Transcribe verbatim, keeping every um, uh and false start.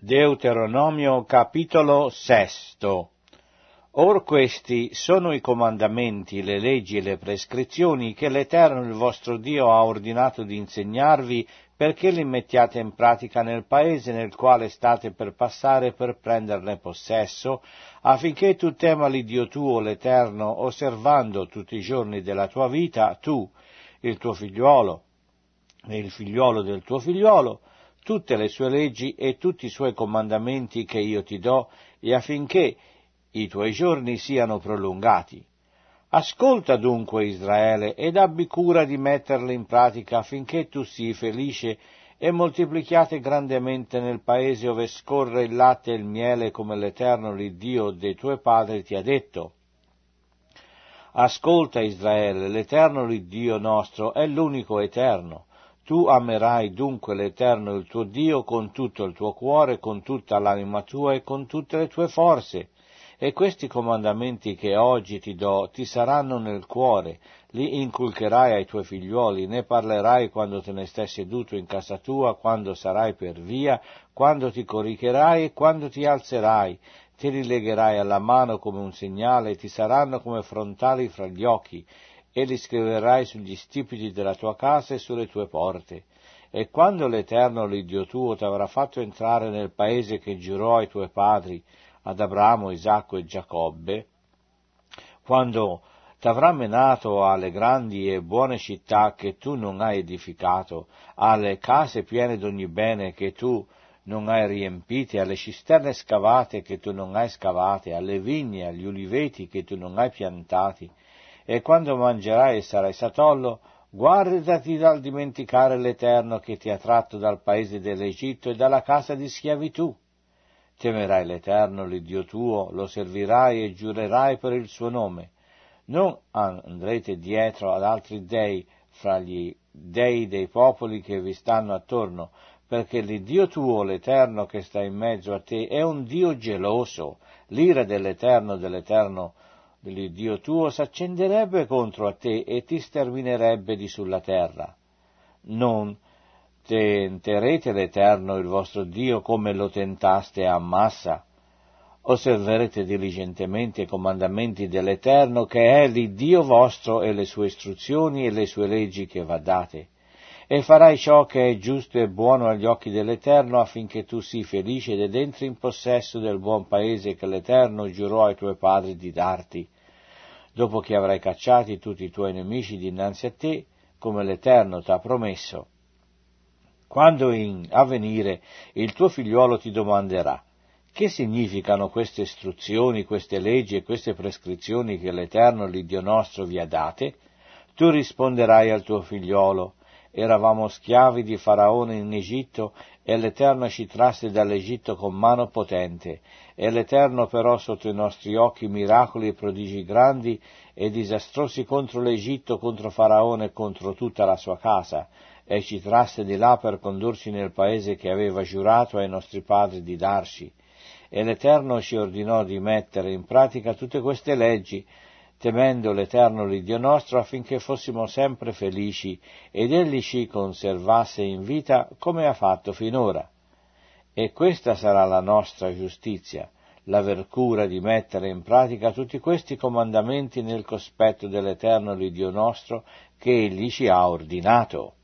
Deuteronomio capitolo sesto. Or questi sono i comandamenti, le leggi e le prescrizioni che l'Eterno il vostro Dio ha ordinato di insegnarvi, perché li mettiate in pratica nel paese nel quale state per passare per prenderne possesso, affinché tu tema l'Iddio tuo, l'Eterno, osservando tutti i giorni della tua vita, tu, il tuo figliuolo e il figliuolo del tuo figliuolo, tutte le sue leggi e tutti i suoi comandamenti che io ti do, e affinché i tuoi giorni siano prolungati. Ascolta dunque, Israele, ed abbi cura di metterli in pratica affinché tu sii felice e moltiplichiate grandemente nel paese ove scorre il latte e il miele, come l'Eterno, l'Iddio dei tuoi padri, ti ha detto. Ascolta, Israele, l'Eterno, l'Iddio nostro, è l'unico Eterno. Tu amerai dunque l'Eterno il tuo Dio con tutto il tuo cuore, con tutta l'anima tua e con tutte le tue forze. E questi comandamenti che oggi ti do ti saranno nel cuore, li inculcherai ai tuoi figliuoli, ne parlerai quando te ne stai seduto in casa tua, quando sarai per via, quando ti coricherai e quando ti alzerai. Te li legherai alla mano come un segnale e ti saranno come frontali fra gli occhi, e li scriverai sugli stipiti della tua casa e sulle tue porte. E quando l'Eterno, l'Iddio tuo, ti avrà fatto entrare nel paese che giurò ai tuoi padri, ad Abramo, Isacco e Giacobbe, quando t'avrà menato alle grandi e buone città che tu non hai edificato, alle case piene d'ogni bene che tu non hai riempite, alle cisterne scavate che tu non hai scavate, alle vigne, agli uliveti che tu non hai piantati, e quando mangerai e sarai satollo, guardati dal dimenticare l'Eterno che ti ha tratto dal paese dell'Egitto e dalla casa di schiavitù. Temerai l'Eterno, l'Iddio tuo, lo servirai e giurerai per il suo nome. Non andrete dietro ad altri dei fra gli dei dei popoli che vi stanno attorno, perché l'Iddio tuo, l'Eterno che sta in mezzo a te, è un Dio geloso. L'ira dell'Eterno, dell'Eterno, dell'Iddio tuo, s'accenderebbe contro a te e ti sterminerebbe di sulla terra. Non tenterete l'Eterno, il vostro Dio, come lo tentaste a Massa. Osserverete diligentemente i comandamenti dell'Eterno, che è l'Iddio vostro, e le sue istruzioni e le sue leggi che va date. E farai ciò che è giusto e buono agli occhi dell'Eterno, affinché tu sii felice ed entri in possesso del buon paese che l'Eterno giurò ai tuoi padri di darti, dopo che avrai cacciati tutti i tuoi nemici dinanzi a te, come l'Eterno t'ha promesso. Quando in avvenire il tuo figliuolo ti domanderà: che significano queste istruzioni, queste leggi e queste prescrizioni che l'Eterno, l'Iddio nostro, vi ha date? Tu risponderai al tuo figliolo: eravamo schiavi di Faraone in Egitto, e l'Eterno ci trasse dall'Egitto con mano potente, e l'Eterno operò sotto i nostri occhi miracoli e prodigi grandi e disastrosi contro l'Egitto, contro Faraone e contro tutta la sua casa, e ci trasse di là per condurci nel paese che aveva giurato ai nostri padri di darci. E l'Eterno ci ordinò di mettere in pratica tutte queste leggi, temendo l'Eterno l'Iddio nostro, affinché fossimo sempre felici, ed Egli ci conservasse in vita come ha fatto finora. E questa sarà la nostra giustizia, l'aver cura di mettere in pratica tutti questi comandamenti nel cospetto dell'Eterno l'Iddio nostro, che Egli ci ha ordinato.